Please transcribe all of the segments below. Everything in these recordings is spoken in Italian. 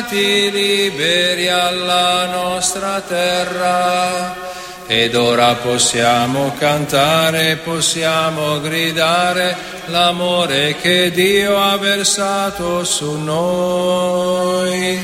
portati liberi alla nostra terra. Ed ora possiamo cantare, possiamo gridare l'amore che Dio ha versato su noi.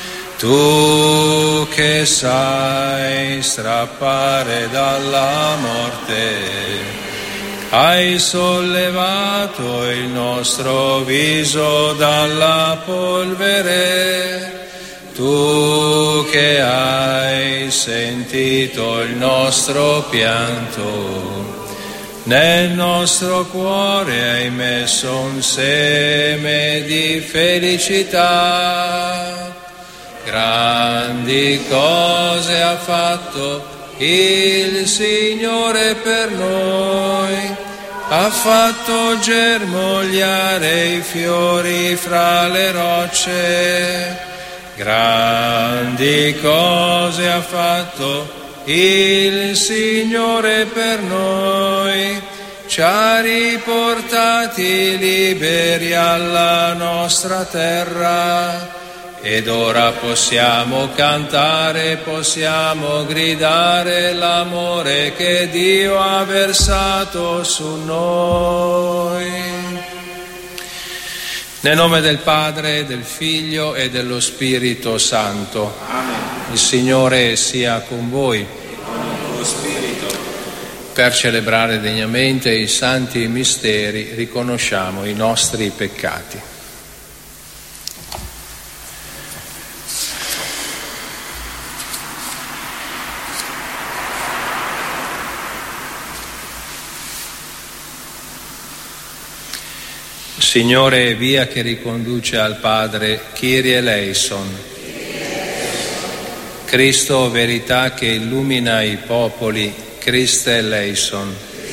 Tu che sai strappare dalla morte, hai sollevato il nostro viso dalla polvere. Tu che hai sentito il nostro pianto, nel nostro cuore hai messo un seme di felicità. Grandi cose ha fatto il Signore per noi, ha fatto germogliare i fiori fra le rocce. Grandi cose ha fatto il Signore per noi, ci ha riportati liberi alla nostra terra. Ed ora possiamo cantare, possiamo gridare l'amore che Dio ha versato su noi. Nel nome del Padre, del Figlio e dello Spirito Santo. Amen. Il Signore sia con voi. E con il tuo spirito. Per celebrare degnamente i santi misteri riconosciamo i nostri peccati. Signore, via che riconduce al Padre, Kyrie eleison. Cristo, verità che illumina i popoli, Christe eleison.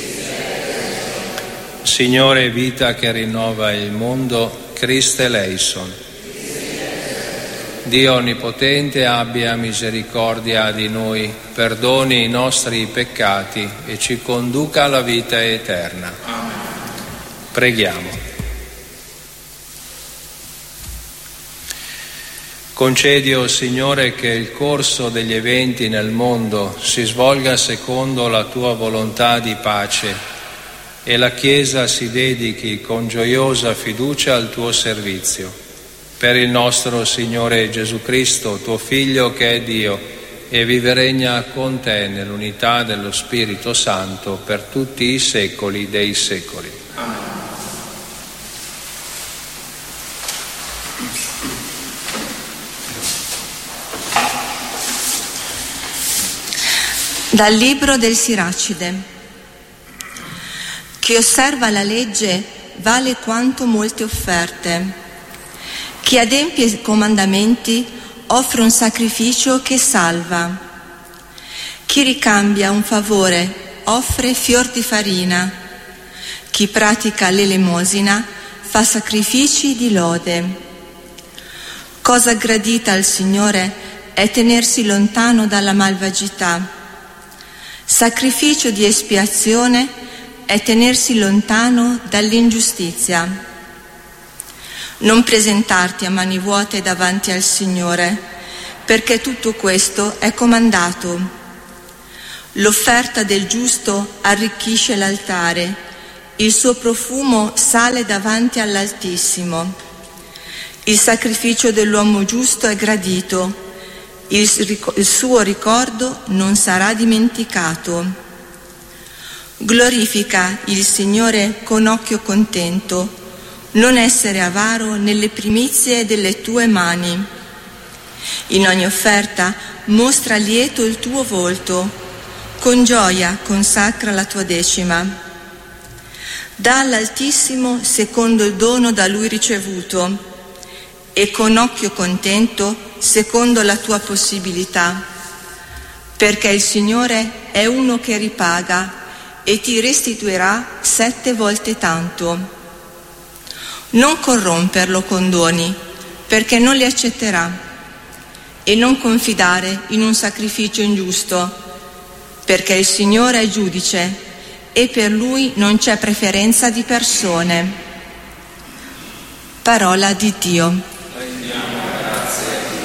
Signore, vita che rinnova il mondo, Christe eleison. Dio Onnipotente abbia misericordia di noi, perdoni i nostri peccati e ci conduca alla vita eterna. Preghiamo. Concedi, o Signore, che il corso degli eventi nel mondo si svolga secondo la Tua volontà di pace e la Chiesa si dedichi con gioiosa fiducia al Tuo servizio. Per il nostro Signore Gesù Cristo, Tuo Figlio che è Dio e vive e regna con Te nell'unità dello Spirito Santo per tutti i secoli dei secoli. Amen. Dal libro del Siracide. Chi osserva la legge vale quanto molte offerte. Chi adempie i comandamenti offre un sacrificio che salva. Chi ricambia un favore offre fior di farina. Chi pratica l'elemosina fa sacrifici di lode. Cosa gradita al Signore è tenersi lontano dalla malvagità. Sacrificio di espiazione è tenersi lontano dall'ingiustizia. Non presentarti a mani vuote davanti al Signore, perché tutto questo è comandato. L'offerta del giusto arricchisce l'altare, il suo profumo sale davanti all'Altissimo. Il sacrificio dell'uomo giusto è gradito, il suo ricordo non sarà dimenticato. Glorifica il Signore con occhio contento, non essere avaro nelle primizie delle tue mani. In ogni offerta mostra lieto il tuo volto, con gioia consacra la tua decima. Dà all'Altissimo secondo il dono da Lui ricevuto, e con occhio contento secondo la tua possibilità, perché il Signore è uno che ripaga e ti restituirà 7 volte tanto. Non corromperlo con doni, perché non li accetterà, e non confidare in un sacrificio ingiusto, perché il Signore è giudice e per Lui non c'è preferenza di persone. Parola di Dio. Rendiamo grazie a Dio.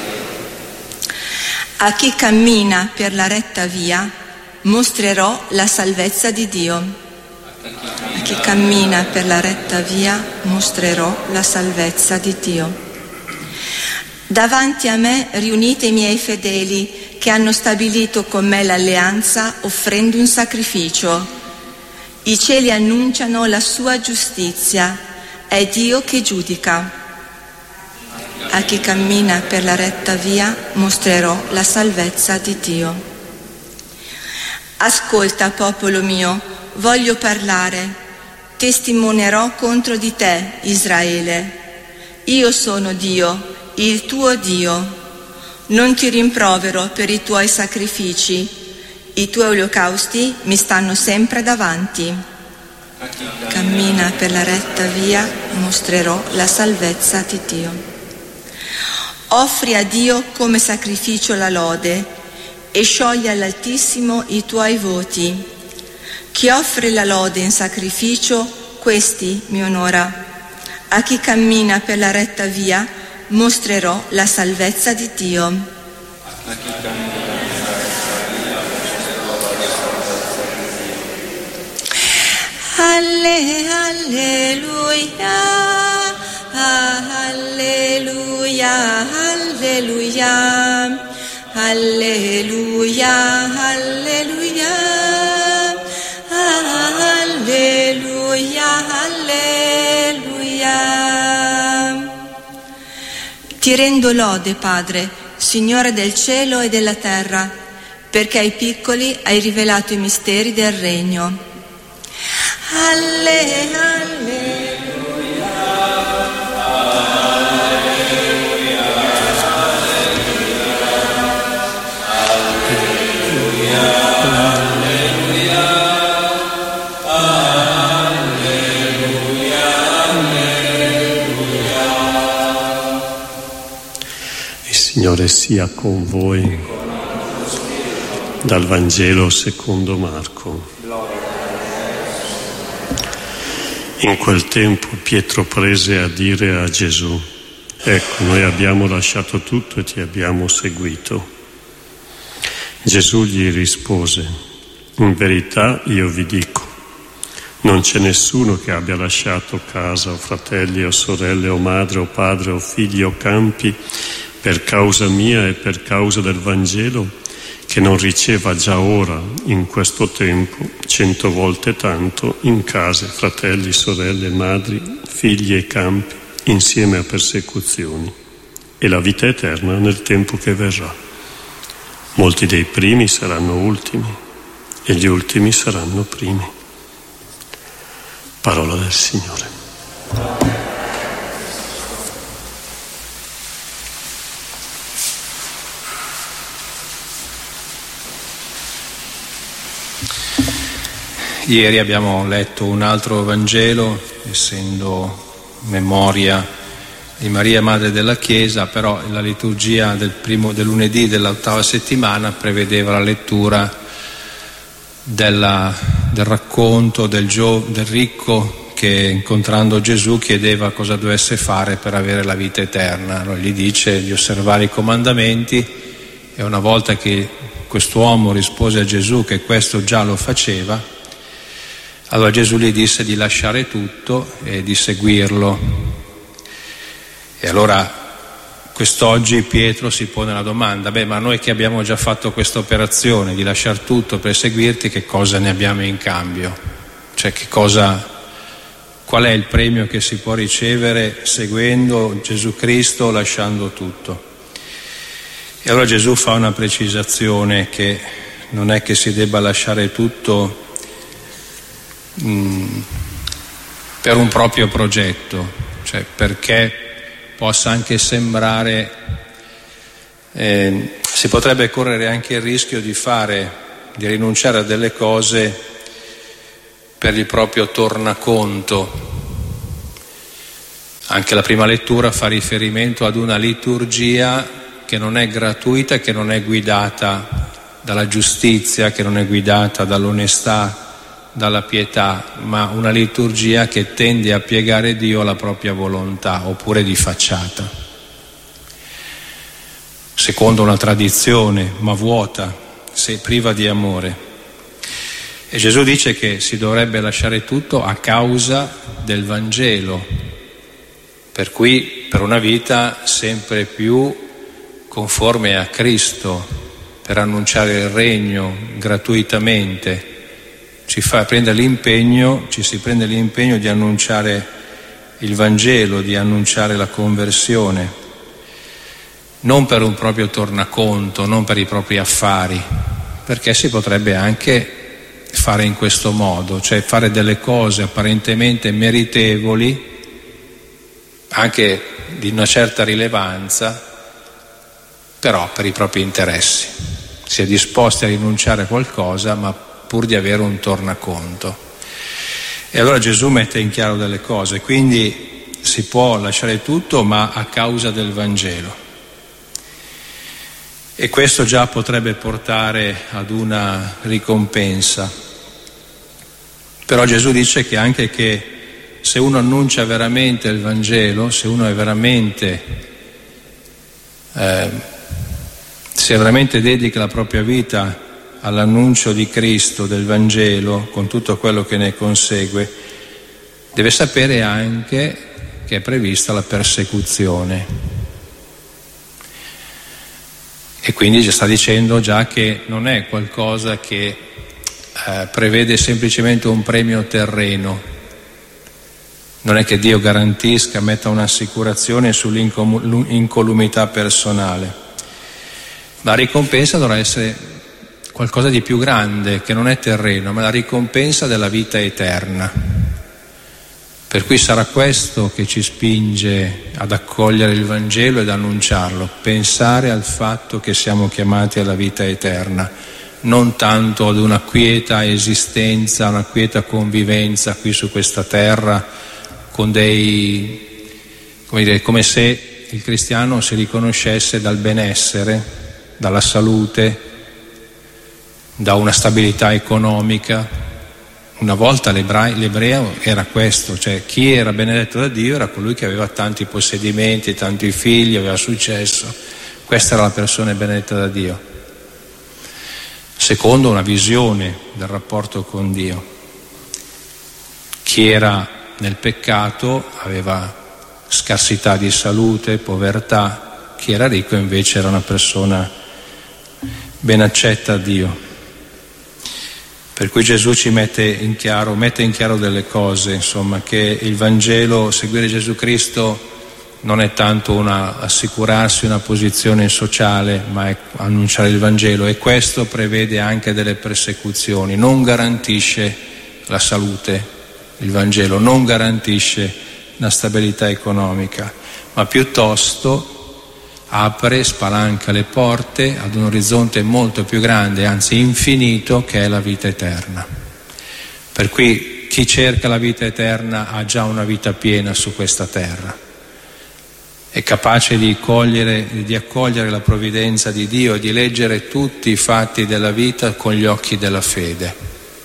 A chi cammina per la retta via mostrerò la salvezza di Dio. A chi cammina per la retta via mostrerò la salvezza di Dio. Davanti a me riunite i miei fedeli che hanno stabilito con me l'alleanza offrendo un sacrificio. I cieli annunciano la sua giustizia, è Dio che giudica. A chi cammina per la retta via mostrerò la salvezza di Dio. Ascolta, popolo mio, voglio parlare, testimonierò contro di te, Israele. Io sono Dio, il tuo Dio. Non ti rimprovero per i tuoi sacrifici, i tuoi olocausti mi stanno sempre davanti. Cammina per la retta via, mostrerò la salvezza di Dio. Offri a Dio come sacrificio la lode e sciogli all'Altissimo i tuoi voti. Chi offre la lode in sacrificio, questi mi onora. A chi cammina per la retta via, mostrerò la salvezza di Dio. Alleluia, alleluia, alleluia, alleluia, alleluia, alleluia, alleluia. Ti rendo lode, Padre, Signore del cielo e della terra, perché ai piccoli hai rivelato i misteri del regno. Il Signore sia con voi. Dal Vangelo secondo Marco. In quel tempo Pietro prese a dire a Gesù: ecco, noi abbiamo lasciato tutto e ti abbiamo seguito. Gesù gli rispose: in verità io vi dico, non c'è nessuno che abbia lasciato casa o fratelli o sorelle o madre o padre o figli o campi per causa mia e per causa del Vangelo, che non riceva già ora, in questo tempo, 100 volte tanto, in case, fratelli, sorelle, madri, figli e campi, insieme a persecuzioni, e la vita eterna nel tempo che verrà. Molti dei primi saranno ultimi, e gli ultimi saranno primi. Parola del Signore. Ieri abbiamo letto un altro Vangelo, essendo memoria di Maria, Madre della Chiesa, però la liturgia del lunedì dell'ottava settimana prevedeva la lettura del racconto del ricco che, incontrando Gesù, chiedeva cosa dovesse fare per avere la vita eterna. Allora gli dice di osservare i comandamenti, e una volta che quest'uomo rispose a Gesù che questo già lo faceva, allora Gesù gli disse di lasciare tutto e di seguirlo. E allora quest'oggi Pietro si pone la domanda: ma noi che abbiamo già fatto questa operazione di lasciare tutto per seguirti, che cosa ne abbiamo in cambio? Cioè qual è il premio che si può ricevere seguendo Gesù Cristo, lasciando tutto? E allora Gesù fa una precisazione, che non è che si debba lasciare tutto per un proprio progetto, cioè perché possa anche sembrare, si potrebbe correre anche il rischio di rinunciare a delle cose per il proprio tornaconto. Anche la prima lettura fa riferimento ad una liturgia che non è gratuita, che non è guidata dalla giustizia, che non è guidata dall'onestà, dalla pietà, ma una liturgia che tende a piegare Dio alla propria volontà, oppure di facciata. secondo una tradizione, ma vuota, se priva di amore. E Gesù dice che si dovrebbe lasciare tutto a causa del Vangelo, per cui per una vita sempre più conforme a Cristo, per annunciare il regno gratuitamente. Ci si prende l'impegno di annunciare il Vangelo, di annunciare la conversione, non per un proprio tornaconto, non per i propri affari, perché si potrebbe anche fare in questo modo, cioè fare delle cose apparentemente meritevoli, anche di una certa rilevanza, però per i propri interessi. Si è disposti a rinunciare a qualcosa, ma pur di avere un tornaconto. E allora Gesù mette in chiaro delle cose, quindi si può lasciare tutto, ma a causa del Vangelo. E questo già potrebbe portare ad una ricompensa. Però Gesù dice che anche che se uno annuncia veramente il Vangelo, se uno è veramente, se veramente dedica la propria vita all'annuncio di Cristo, del Vangelo, con tutto quello che ne consegue, deve sapere anche che è prevista la persecuzione. E quindi ci sta dicendo già che non è qualcosa che prevede semplicemente un premio terreno. Non è che Dio garantisca, metta un'assicurazione sull'incolumità personale. La ricompensa dovrà essere qualcosa di più grande, che non è terreno, ma la ricompensa della vita eterna. Per cui sarà questo che ci spinge ad accogliere il Vangelo ed annunciarlo, pensare al fatto che siamo chiamati alla vita eterna, non tanto ad una quieta esistenza, una quieta convivenza qui su questa terra, con come se il cristiano si riconoscesse dal benessere, dalla salute, da una stabilità economica. Una volta l'ebreo era questo, cioè chi era benedetto da Dio era colui che aveva tanti possedimenti, tanti figli, aveva successo. Questa era la persona benedetta da Dio, secondo una visione del rapporto con Dio. Chi era nel peccato aveva scarsità di salute, povertà. Chi era ricco invece era una persona ben accetta a Dio. Per cui Gesù ci mette in chiaro delle cose, insomma, che il Vangelo, seguire Gesù Cristo non è tanto assicurarsi una posizione sociale, ma è annunciare il Vangelo, e questo prevede anche delle persecuzioni. Non garantisce la salute, il Vangelo non garantisce la stabilità economica, ma piuttosto spalanca le porte ad un orizzonte molto più grande, anzi infinito, che è la vita eterna. Per cui chi cerca la vita eterna ha già una vita piena su questa terra, è capace di accogliere la provvidenza di Dio e di leggere tutti i fatti della vita con gli occhi della fede,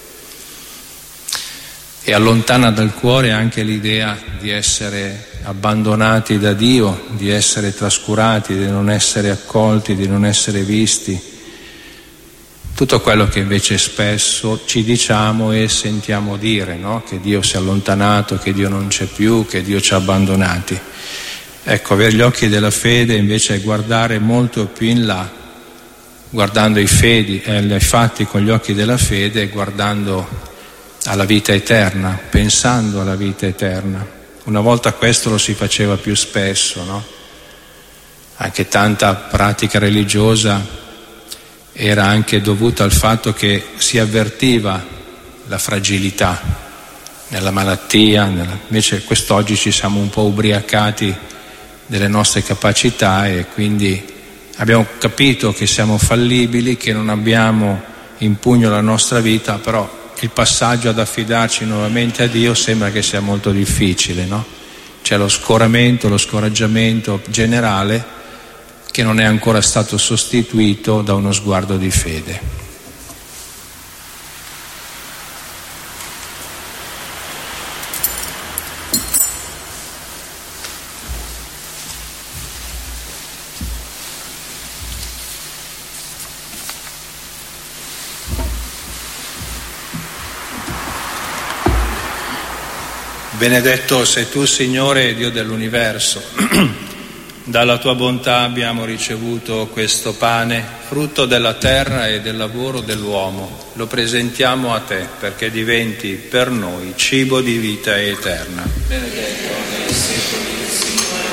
e allontana dal cuore anche l'idea di essere abbandonati da Dio, di essere trascurati, di non essere accolti, di non essere visti. Tutto quello che invece spesso ci diciamo e sentiamo dire, no? Che Dio si è allontanato, che Dio non c'è più, che Dio ci ha abbandonati. Ecco, avere gli occhi della fede invece è guardare molto più in là, guardando i fatti con gli occhi della fede e guardando alla vita eterna, pensando alla vita eterna. Una volta questo lo si faceva più spesso, no? Anche tanta pratica religiosa era anche dovuta al fatto che si avvertiva la fragilità nella malattia, invece quest'oggi ci siamo un po' ubriacati delle nostre capacità e quindi abbiamo capito che siamo fallibili, che non abbiamo in pugno la nostra vita, però il passaggio ad affidarci nuovamente a Dio sembra che sia molto difficile, no? C'è lo scoraggiamento generale che non è ancora stato sostituito da uno sguardo di fede. Benedetto sei tu, Signore, Dio dell'universo. Dalla tua bontà abbiamo ricevuto questo pane, frutto della terra e del lavoro dell'uomo. Lo presentiamo a te perché diventi per noi cibo di vita eterna. Benedetto nei secoli il Signore.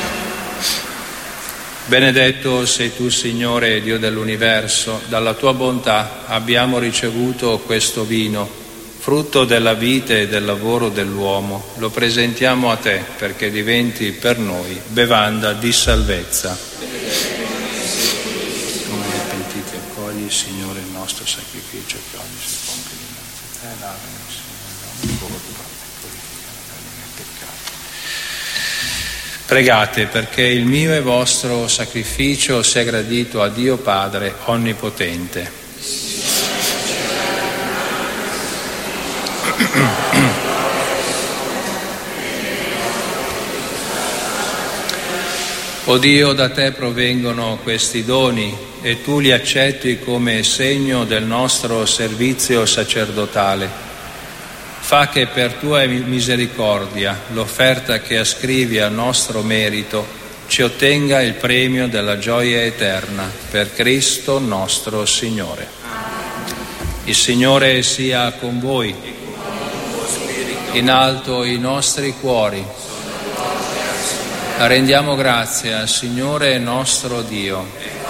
Benedetto sei tu, Signore, Dio dell'universo. Dalla tua bontà abbiamo ricevuto questo vino, frutto della vita e del lavoro dell'uomo. Lo presentiamo a te perché diventi per noi bevanda di salvezza. Come pentiti accogli, Signore, il nostro sacrificio che oggi si compie dinanzi a te, lavami, Signore, ogni colpa, purificare i miei peccati. Pregate perché il mio e vostro sacrificio sia gradito a Dio Padre Onnipotente. O Dio, da te provengono questi doni e tu li accetti come segno del nostro servizio sacerdotale. Fa che per tua misericordia l'offerta che ascrivi al nostro merito ci ottenga il premio della gioia eterna per Cristo nostro Signore. Il Signore sia con voi. In alto i nostri cuori. Rendiamo grazie al Signore nostro Dio.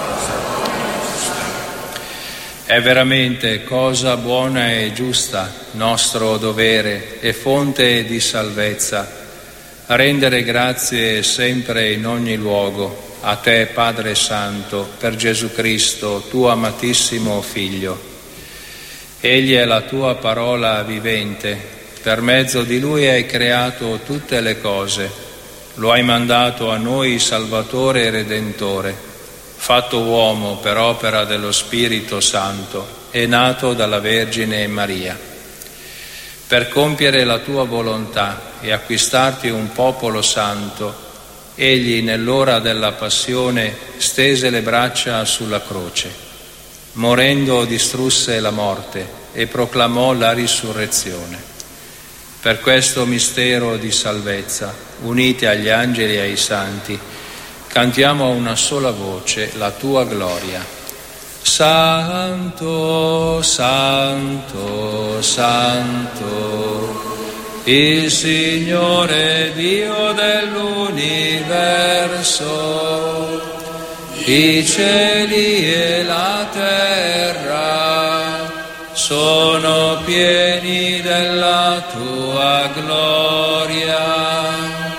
È veramente cosa buona e giusta, nostro dovere e fonte di salvezza, rendere grazie sempre in ogni luogo a te, Padre Santo, per Gesù Cristo, tuo amatissimo Figlio. Egli è la tua parola vivente. Per mezzo di Lui hai creato tutte le cose, lo hai mandato a noi Salvatore e Redentore, fatto uomo per opera dello Spirito Santo e nato dalla Vergine Maria. Per compiere la tua volontà e acquistarti un popolo santo, egli nell'ora della passione stese le braccia sulla croce. Morendo distrusse la morte e proclamò la risurrezione. Per questo mistero di salvezza, uniti agli angeli e ai santi, cantiamo a una sola voce la tua gloria. Santo, santo, santo, il Signore Dio dell'universo, i cieli e la terra sono pieni della tua gloria.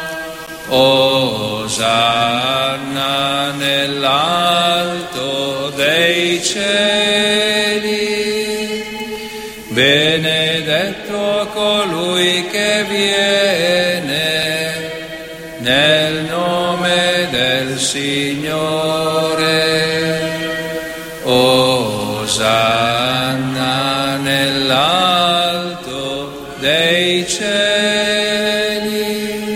Osanna nell'alto dei cieli, benedetto colui che viene nel nome del Signore. Osanna nell'alto dei cieli.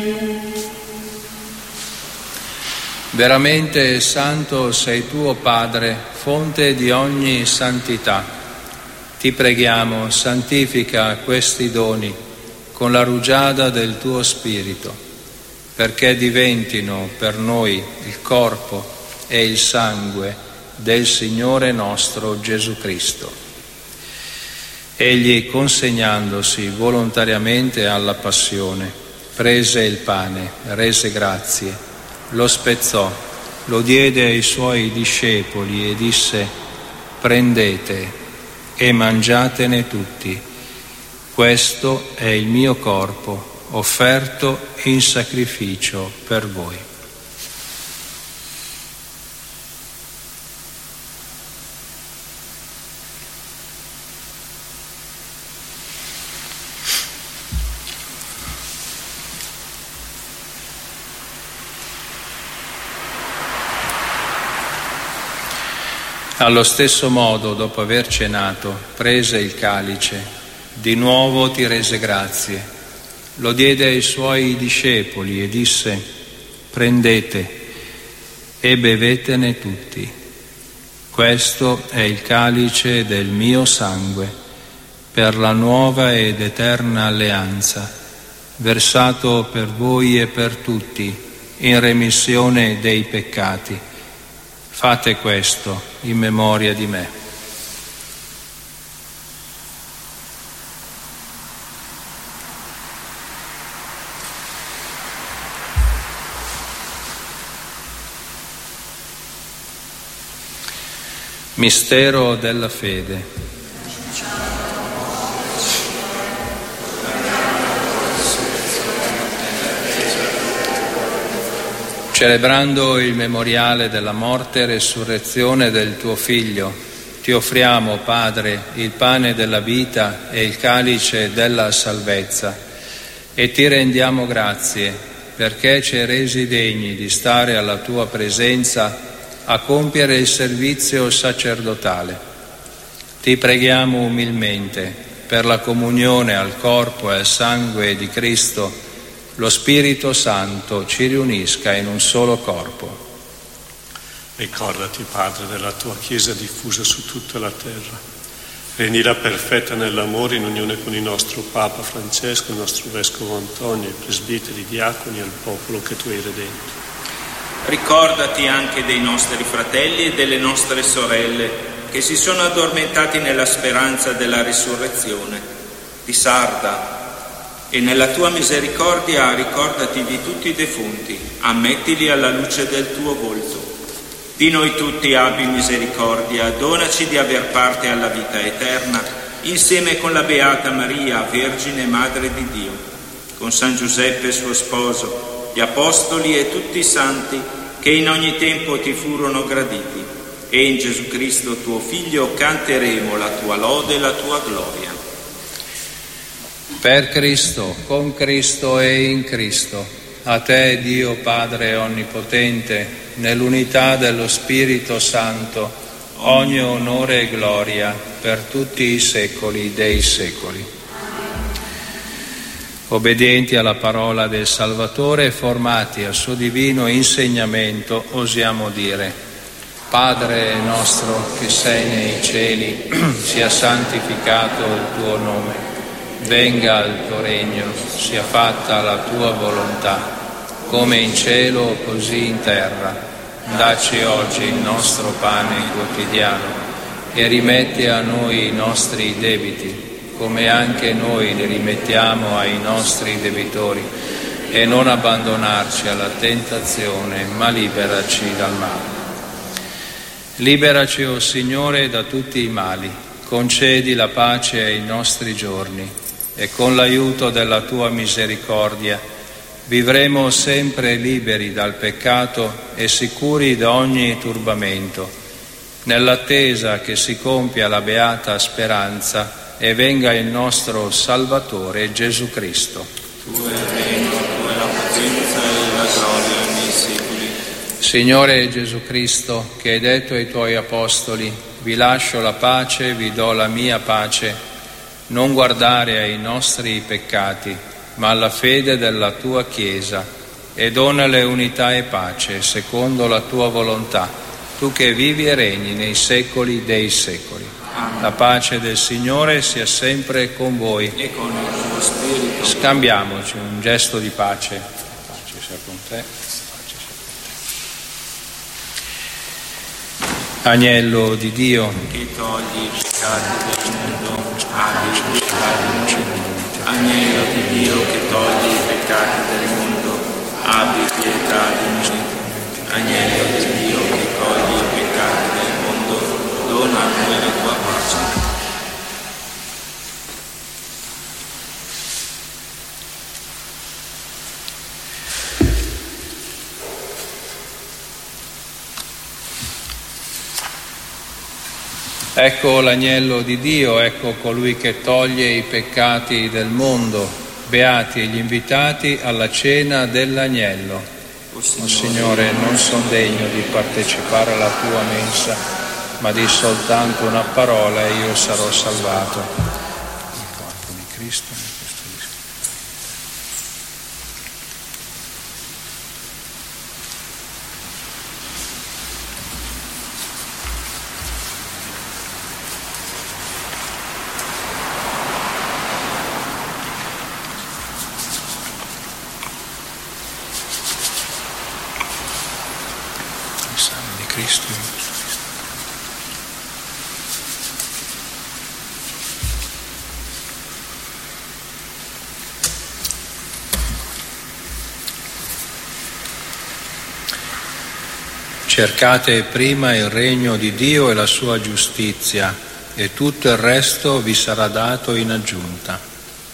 Veramente santo sei tu, o Padre, fonte di ogni santità. Ti preghiamo, santifica questi doni con la rugiada del tuo Spirito, perché diventino per noi il corpo e il sangue del Signore nostro Gesù Cristo. Egli, consegnandosi volontariamente alla passione, prese il pane, rese grazie, lo spezzò, lo diede ai suoi discepoli e disse: prendete e mangiatene tutti, questo è il mio corpo offerto in sacrificio per voi. Allo stesso modo, dopo aver cenato, prese il calice, di nuovo ti rese grazie, lo diede ai suoi discepoli e disse: prendete e bevetene tutti, questo è il calice del mio sangue, per la nuova ed eterna alleanza, versato per voi e per tutti in remissione dei peccati. Fate questo in memoria di me. Mistero della fede. Celebrando il memoriale della morte e resurrezione del tuo Figlio, ti offriamo, Padre, il pane della vita e il calice della salvezza, e ti rendiamo grazie perché ci hai resi degni di stare alla tua presenza a compiere il servizio sacerdotale. Ti preghiamo umilmente per la comunione al corpo e al sangue di Cristo, lo Spirito Santo ci riunisca in un solo corpo. Ricordati, Padre, della tua Chiesa diffusa su tutta la terra. Rendila perfetta nell'amore in unione con il nostro Papa Francesco, il nostro Vescovo Antonio, i presbiteri, i diaconi e il popolo che tu hai redento. Ricordati anche dei nostri fratelli e delle nostre sorelle che si sono addormentati nella speranza della risurrezione, di Sarda, e nella tua misericordia ricordati di tutti i defunti, ammettili alla luce del tuo volto. Di noi tutti abbi misericordia, donaci di aver parte alla vita eterna, insieme con la Beata Maria, Vergine Madre di Dio, con San Giuseppe suo sposo, gli Apostoli e tutti i santi che in ogni tempo ti furono graditi, e in Gesù Cristo tuo Figlio canteremo la tua lode e la tua gloria. Per Cristo, con Cristo e in Cristo, a te Dio Padre Onnipotente, nell'unità dello Spirito Santo, ogni onore e gloria per tutti i secoli dei secoli. Obbedienti alla parola del Salvatore e formati al suo divino insegnamento, osiamo dire: Padre nostro che sei nei cieli, sia santificato il tuo nome, venga il tuo regno, sia fatta la tua volontà, come in cielo così in terra. Dacci oggi il nostro pane quotidiano e rimetti a noi i nostri debiti, come anche noi li rimettiamo ai nostri debitori, e non abbandonarci alla tentazione, ma liberaci dal male. Liberaci, o Signore, da tutti i mali, concedi la pace ai nostri giorni, e con l'aiuto della tua misericordia vivremo sempre liberi dal peccato e sicuri da ogni turbamento, nell'attesa che si compia la beata speranza e venga il nostro Salvatore Gesù Cristo. Tu è il regno, tu è la potenza e la gloria nei secoli. Signore Gesù Cristo, che hai detto ai tuoi Apostoli: vi lascio la pace, vi do la mia pace, non guardare ai nostri peccati, ma alla fede della tua Chiesa, e donale unità e pace secondo la tua volontà, tu che vivi e regni nei secoli dei secoli. La pace del Signore sia sempre con voi. E con il tuo spirito. Scambiamoci un gesto di pace. Pace sia con te. Pace sia con te. Agnello di Dio, che togli i peccati del mondo, abbi pietà di noi. Agnello di Dio, che togli i peccati del mondo, abbi pietà di noi. Agnello di Dio, che togli i peccati del mondo, dona a noi la tua pace. ecco l'agnello di Dio, ecco colui che toglie i peccati del mondo. Beati gli invitati alla cena dell'agnello. O Signore, non sono degno di partecipare alla tua mensa, ma di soltanto una parola e io sarò salvato. Il corpo di Cristo. sangue di Cristo. Cercate prima il regno di Dio e la sua giustizia, e tutto il resto vi sarà dato in aggiunta.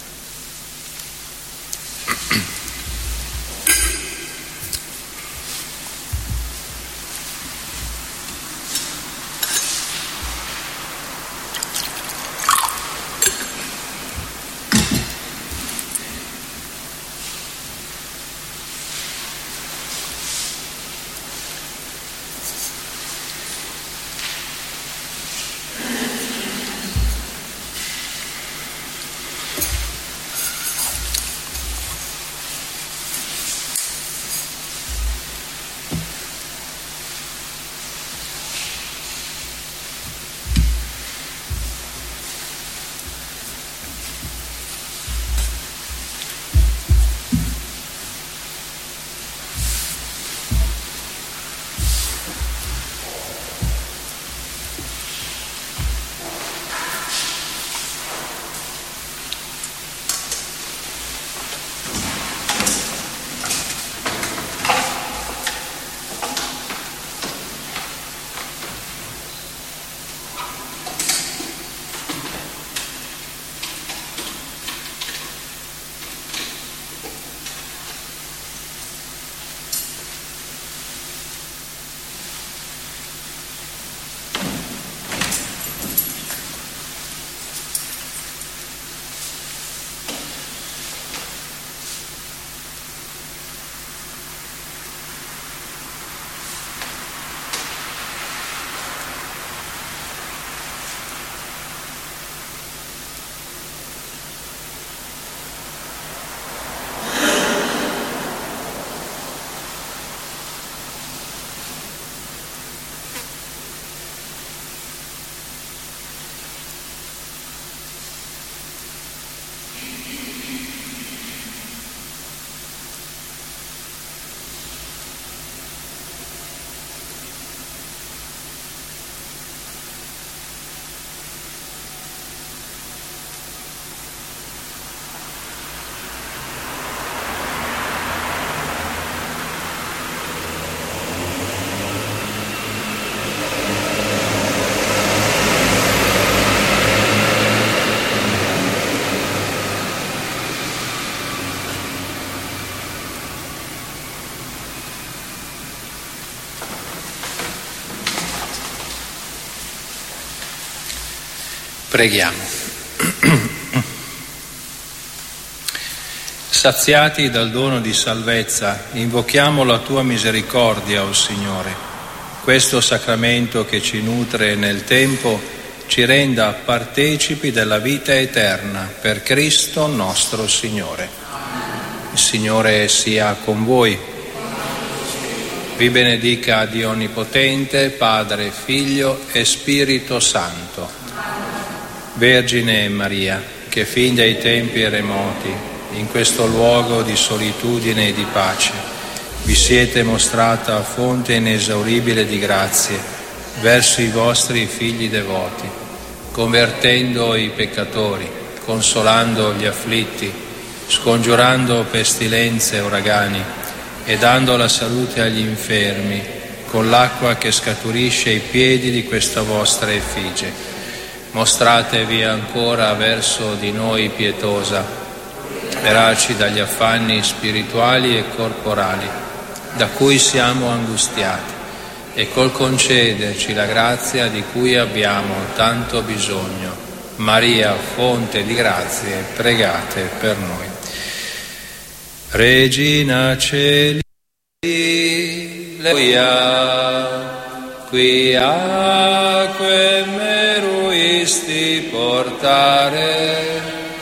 Preghiamo. Saziati dal dono di salvezza, invochiamo la tua misericordia, o Signore. Questo sacramento che ci nutre nel tempo ci renda partecipi della vita eterna per Cristo nostro Signore. Il Signore sia con voi. Vi benedica Dio Onnipotente, Padre, Figlio e Spirito Santo. Vergine Maria, che fin dai tempi remoti, in questo luogo di solitudine e di pace, vi siete mostrata fonte inesauribile di grazie verso i vostri figli devoti, convertendo i peccatori, consolando gli afflitti, scongiurando pestilenze e uragani e dando la salute agli infermi con l'acqua che scaturisce ai piedi di questa vostra effigie. Mostratevi ancora verso di noi pietosa, liberarci dagli affanni spirituali e corporali da cui siamo angustiati e col concederci la grazia di cui abbiamo tanto bisogno. Maria, fonte di grazie, pregate per noi. Regina Celi, Alleluia, qui acque meruisti portare,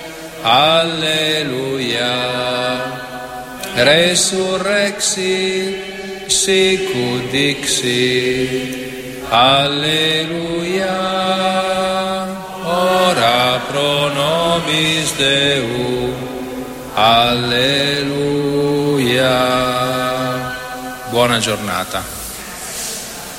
Alleluia, resurrexi sicut dixi, Alleluia, ora pro nobis Deum, Alleluia. Buona giornata.